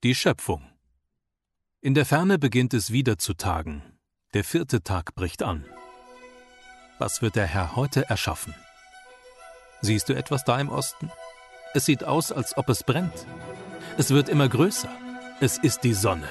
Die Schöpfung. In der Ferne beginnt es wieder zu tagen. Der 4. Tag bricht an. Was wird der Herr heute erschaffen? Siehst du etwas da im Osten? Es sieht aus, als ob es brennt. Es wird immer größer. Es ist die Sonne.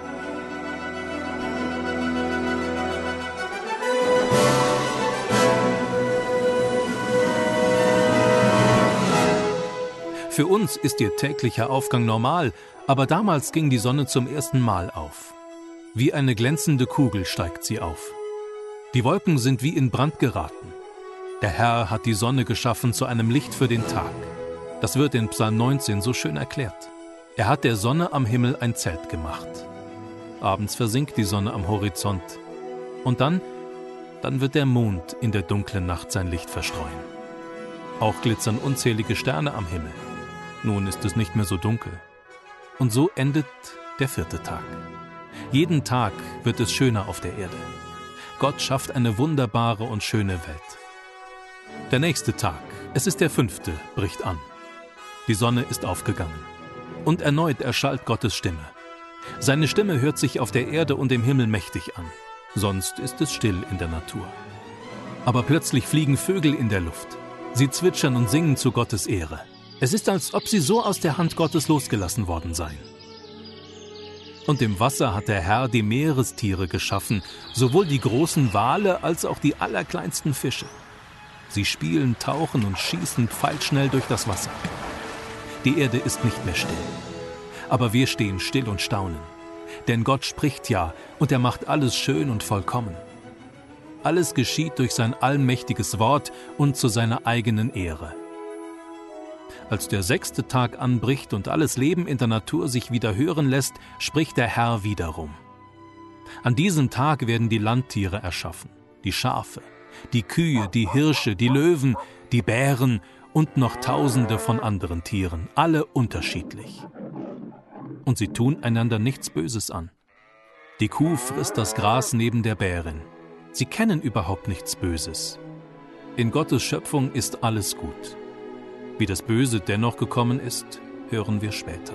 Für uns ist ihr täglicher Aufgang normal, aber damals ging die Sonne zum ersten Mal auf. Wie eine glänzende Kugel steigt sie auf. Die Wolken sind wie in Brand geraten. Der Herr hat die Sonne geschaffen zu einem Licht für den Tag. Das wird in Psalm 19 so schön erklärt. Er hat der Sonne am Himmel ein Zelt gemacht. Abends versinkt die Sonne am Horizont. Und dann wird der Mond in der dunklen Nacht sein Licht verstreuen. Auch glitzern unzählige Sterne am Himmel. Nun ist es nicht mehr so dunkel. Und so endet der 4. Tag. Jeden Tag wird es schöner auf der Erde. Gott schafft eine wunderbare und schöne Welt. Der nächste Tag, es ist der 5., bricht an. Die Sonne ist aufgegangen. Und erneut erschallt Gottes Stimme. Seine Stimme hört sich auf der Erde und im Himmel mächtig an. Sonst ist es still in der Natur. Aber plötzlich fliegen Vögel in der Luft. Sie zwitschern und singen zu Gottes Ehre. Es ist, als ob sie so aus der Hand Gottes losgelassen worden seien. Und im Wasser hat der Herr die Meerestiere geschaffen, sowohl die großen Wale als auch die allerkleinsten Fische. Sie spielen, tauchen und schießen pfeilschnell durch das Wasser. Die Erde ist nicht mehr still. Aber wir stehen still und staunen. Denn Gott spricht ja, und er macht alles schön und vollkommen. Alles geschieht durch sein allmächtiges Wort und zu seiner eigenen Ehre. Als der 6. Tag anbricht und alles Leben in der Natur sich wieder hören lässt, spricht der Herr wiederum. An diesem Tag werden die Landtiere erschaffen, die Schafe, die Kühe, die Hirsche, die Löwen, die Bären und noch Tausende von anderen Tieren, alle unterschiedlich. Und sie tun einander nichts Böses an. Die Kuh frisst das Gras neben der Bärin. Sie kennen überhaupt nichts Böses. In Gottes Schöpfung ist alles gut. Wie das Böse dennoch gekommen ist, hören wir später.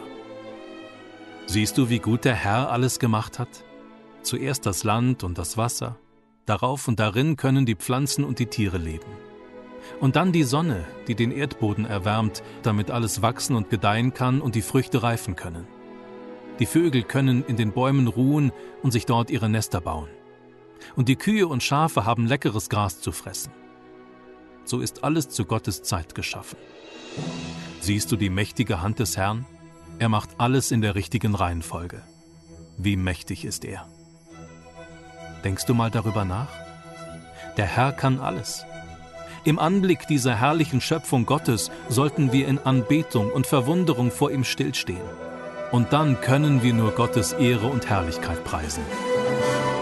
Siehst du, wie gut der Herr alles gemacht hat? Zuerst das Land und das Wasser. Darauf und darin können die Pflanzen und die Tiere leben. Und dann die Sonne, die den Erdboden erwärmt, damit alles wachsen und gedeihen kann und die Früchte reifen können. Die Vögel können in den Bäumen ruhen und sich dort ihre Nester bauen. Und die Kühe und Schafe haben leckeres Gras zu fressen. So ist alles zu Gottes Zeit geschaffen. Siehst du die mächtige Hand des Herrn? Er macht alles in der richtigen Reihenfolge. Wie mächtig ist er? Denkst du mal darüber nach? Der Herr kann alles. Im Anblick dieser herrlichen Schöpfung Gottes sollten wir in Anbetung und Verwunderung vor ihm stillstehen. Und dann können wir nur Gottes Ehre und Herrlichkeit preisen.